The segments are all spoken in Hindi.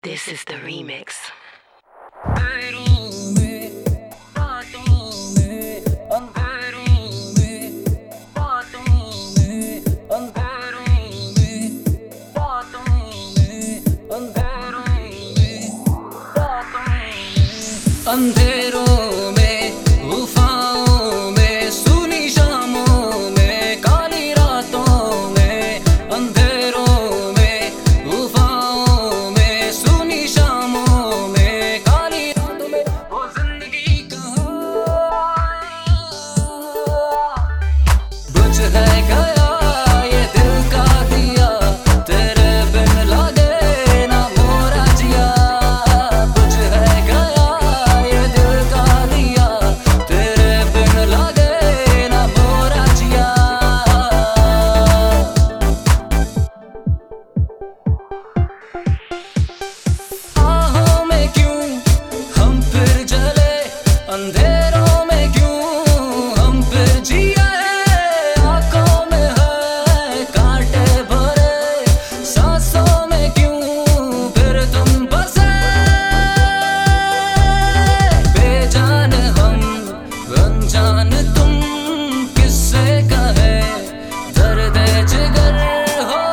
This is the remix. अंधेरों में, तूफानों में, सुनी शामों में, काली रातों में, अंधेरों में, तूफानों में, सुनी शामों में, काली रातों में, वो जिंदगी कहाँ बुझ है गया ये दिल का दिया, तेरे बिन लगे ना मोरा जिया। बुझ है गया ये दिल का दिया, तेरे बिन लगे ना मोरा जिया। आहों में क्यों हम फिर जले, अंधेरों में क्यों हम फिर जिए। आंखों में है कांटे भरे, सांसों में क्यों फिर तुम बसे। बेजान हम, अनजान तुम, किससे कहे दर्द जिगर हो।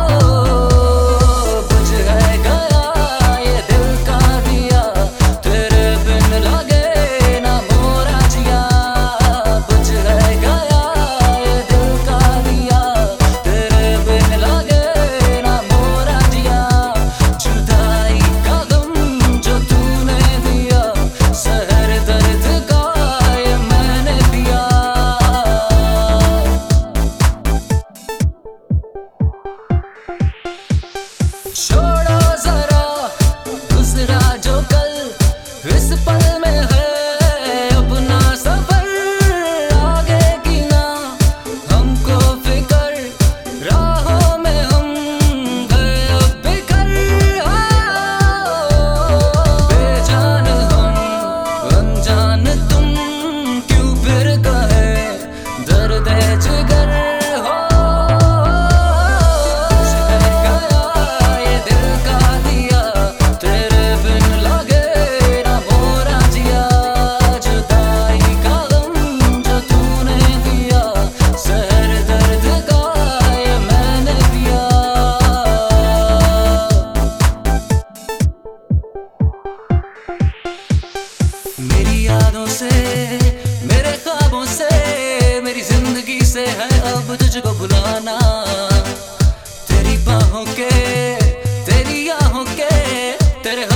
बुझ है गया ये दिल का दिया, तेरे बिन लगे ना मोरा जिया। बुझ है गया ये दिल का दिया, तेरे बिन लगे ना मोरा जिया। जुदाई का गम जो तूने दिया, सहर दर्द का ये मैंने पिया। छोड़ो जरा गुजरा जो कल, इस पल में है अपना सफर। आगे की ना हमको फिकर, राहों में हम गए अब बिखर। बेजान हम, अनजान तुम, क्यों फिर कहे दर्द जिगर हो। बुझ है गया ये दिल का दिया, तेरे बिन लगे ना मोरा जिया। जुदाई का गम जो तूने दिया, सहर दर्द का ये मैंने पिया। मेरी यादों से, मेरे ख्वाबों से, मेरी जिंदगी से है अब तुझको भुलाना। तेरी बाहों के, तेरी आहों के, तेरे